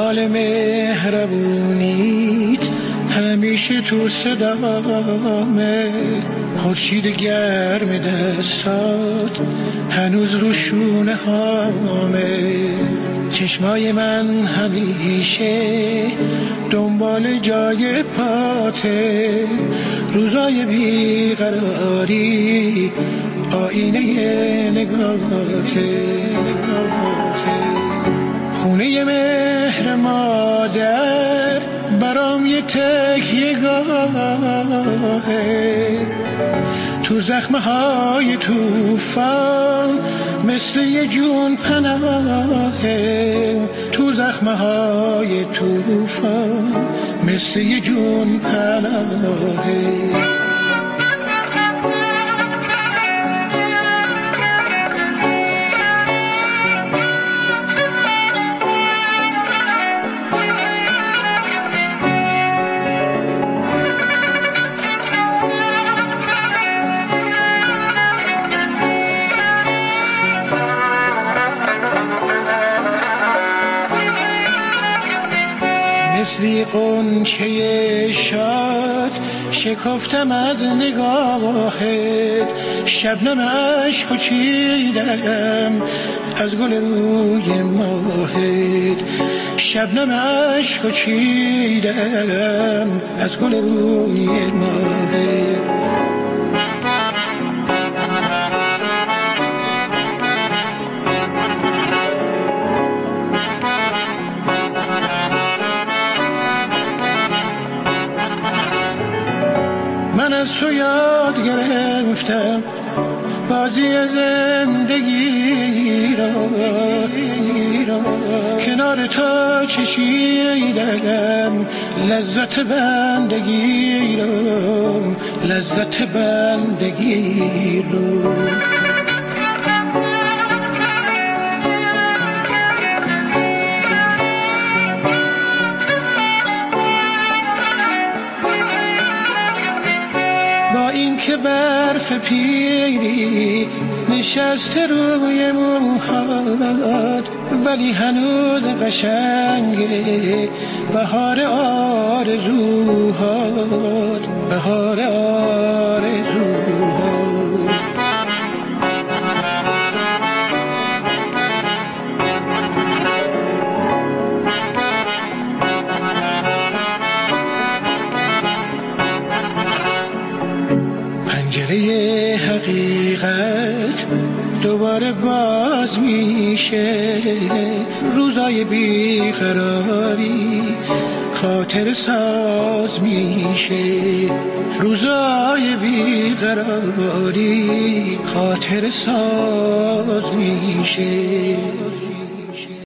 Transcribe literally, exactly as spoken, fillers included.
دنبال مهربونیت همیشه تو صدامه، خورشید گرم دستات هنوز رو شونه هامه، چشمای من همیشه دنبال جای پاته، روزای بیقراری آینه نگاهته، نگاهته. خونه مهر مادر برام یه تکیه گاهه، تو زخمه های توفان مثل یه جون پناهه، تو زخمه های توفان مثل یه جون پناهه. مثلی قنچه شاد شکفتم از نگاهت، شبنم عشق چیدم از گل روی ماهت، شبنم عشق چیدم از گل روی ماهت. من از تو یاد گرفتم بازی زندگی را، کنار تو چشیدم لذت بندگی را، لذت بندگی را. با این که برف پیری نشسته روی موهات، ولی هنوز قشنگه بهار آرزوهات، بهار آرزوهات. پنجره حقیقت دوباره باز میشه، روزای بیقراری خاطر ساز میشه، روزای بیقراری خاطر ساز میشه.